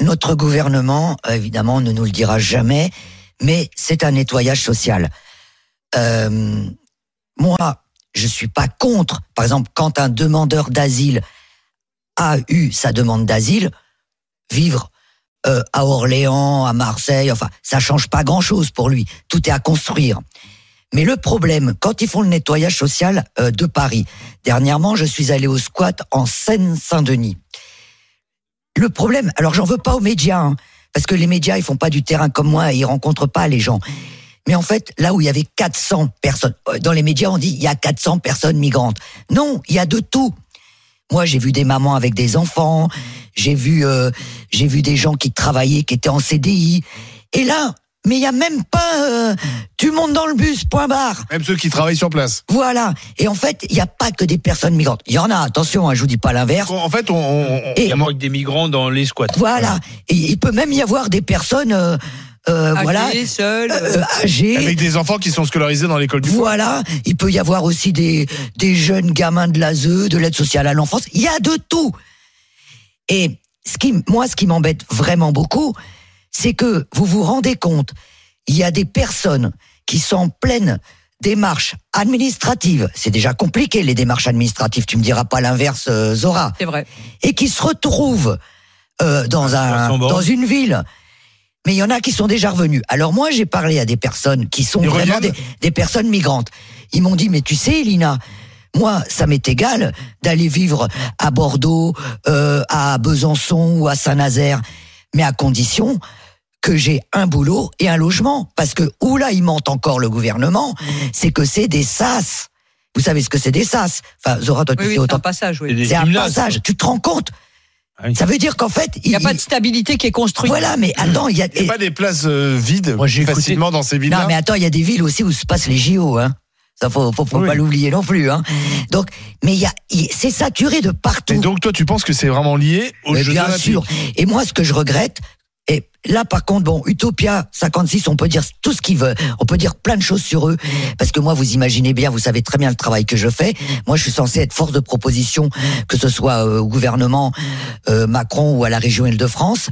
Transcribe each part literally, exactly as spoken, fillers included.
notre gouvernement, évidemment, ne nous le dira jamais, mais c'est un nettoyage social. Euh, moi, je suis pas contre. Par exemple, quand un demandeur d'asile a eu sa demande d'asile, vivre euh, à Orléans, à Marseille, enfin, ça change pas grand-chose pour lui. Tout est à construire. Mais le problème, quand ils font le nettoyage social euh, de Paris, dernièrement, je suis allé au squat en Seine-Saint-Denis. Le problème, alors j'en veux pas aux médias, hein, parce que les médias, ils font pas du terrain comme moi, et ils rencontrent pas les gens. Mais en fait, là où il y avait quatre cents personnes, dans les médias, on dit il y a quatre cents personnes migrantes. Non, il y a de tout. Moi, j'ai vu des mamans avec des enfants, j'ai vu, euh, j'ai vu des gens qui travaillaient, qui étaient en C D I. Et là, mais il y a même pas, euh, tu montes dans le bus, point barre. Même ceux qui travaillent sur place. Voilà. Et en fait, il y a pas que des personnes migrantes. Il y en a. Attention, hein, je vous dis pas l'inverse. En fait, on, on, on... il y a moins que des migrants dans les squats. Voilà. Et il peut même y avoir des personnes. Euh, Euh, âgés, voilà, seuls, euh, âgés, avec des enfants qui sont scolarisés dans l'école du voilà, il peut y avoir aussi des des jeunes gamins de l'A S E, de l'aide sociale à l'enfance. Il y a de tout. Et ce qui, moi, ce qui m'embête vraiment beaucoup, c'est que vous vous rendez compte, il y a des personnes qui sont en pleine démarche administrative. C'est déjà compliqué les démarches administratives. Tu me diras pas l'inverse, euh, Zora. C'est vrai. Et qui se retrouvent euh, dans un dans une ville. Mais il y en a qui sont déjà revenus. Alors moi, j'ai parlé à des personnes qui sont Ils vraiment des, des personnes migrantes. Ils m'ont dit, mais tu sais, Elina, moi, ça m'est égal d'aller vivre à Bordeaux, euh, à Besançon ou à Saint-Nazaire, mais à condition que j'ai un boulot et un logement. Parce que où là, il mente encore le gouvernement, c'est que c'est des sas. Vous savez ce que c'est des sas? Enfin, Zora, toi, tu Oui, sais oui, autant. c'est un passage, oui. C'est un passage. Tu te rends compte? Ça veut dire qu'en fait, il n'y a pas de stabilité qui est construite. Voilà, mais attends, il y a, il y a pas des places euh, vides Moi, j'ai facilement écouté... dans ces villes-là. Non, mais attends, il y a des villes aussi où se passent les J O, hein. Ça faut, faut, faut oui. pas l'oublier non plus, hein. Donc, mais il y a, il, c'est saturé de partout. Et donc, toi, tu penses que c'est vraiment lié aux mais Jeux bien Olympiques? sûr. Et moi, ce que je regrette, et là, par contre, bon, Utopia cinquante-six, on peut dire tout ce qu'ils veulent. On peut dire plein de choses sur eux. Parce que moi, vous imaginez bien, vous savez très bien le travail que je fais. Moi, je suis censé être force de proposition, que ce soit euh, au gouvernement euh, Macron ou à la région Île-de-France.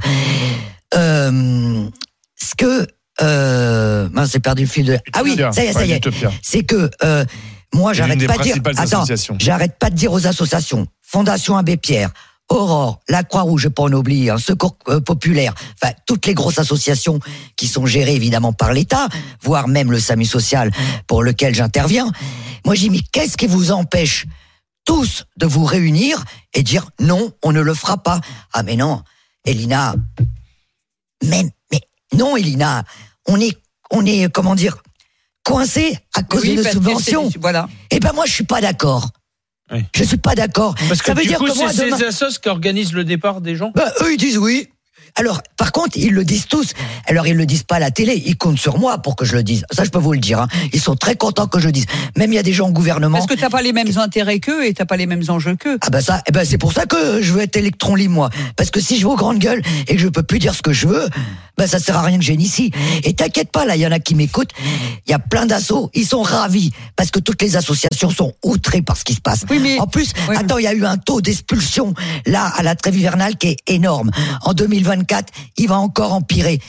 Euh, ce que... Euh, mince, j'ai perdu le fil de... Ah oui, ça y est, ça y est. Utopia. C'est que... Euh, moi, C'est l'une j'arrête des pas de dire... principales Attends, associations. j'arrête pas de dire aux associations. Fondation Abbé Pierre, Aurore, la Croix-Rouge, pas en oublier, hein, Secours euh, Populaire, enfin toutes les grosses associations qui sont gérées évidemment par l'État, voire même le SAMU social pour lequel j'interviens. Moi, j'ai dit, mais qu'est-ce qui vous empêche tous de vous réunir et dire non, on ne le fera pas? Ah mais non, Elina, même, mais non, Elina, on est, on est, comment dire, coincé à cause Oui, de nos parce que subventions. c'est- Voilà. Eh ben moi, je suis pas d'accord. Oui. Je suis pas d'accord. Parce que Ça veut du dire coup, que moi, c'est demain... ces assos qui organisent le départ des gens. Bah, eux, ils disent oui. Alors, par contre, ils le disent tous. Alors, ils le disent pas à la télé. Ils comptent sur moi pour que je le dise. Ça, je peux vous le dire. Hein. Ils sont très contents que je le dise. Même il y a des gens au gouvernement. Parce que t'as pas les mêmes intérêts qu'eux et t'as pas les mêmes enjeux qu'eux. Ah ben ça, eh ben c'est pour ça que je veux être électron libre, moi. Parce que si je vais aux grandes gueules et que je peux plus dire ce que je veux, ben ça sert à rien que je vienne ici. Et t'inquiète pas, là, il y en a qui m'écoutent. Il y a plein d'assauts. Ils sont ravis parce que toutes les associations sont outrées par ce qui se passe. Oui, mais- En plus, Oui. attends, il y a eu un taux d'expulsion là à la trêve hivernale qui est énorme. En deux mille vingt-quatre, il va encore empirer.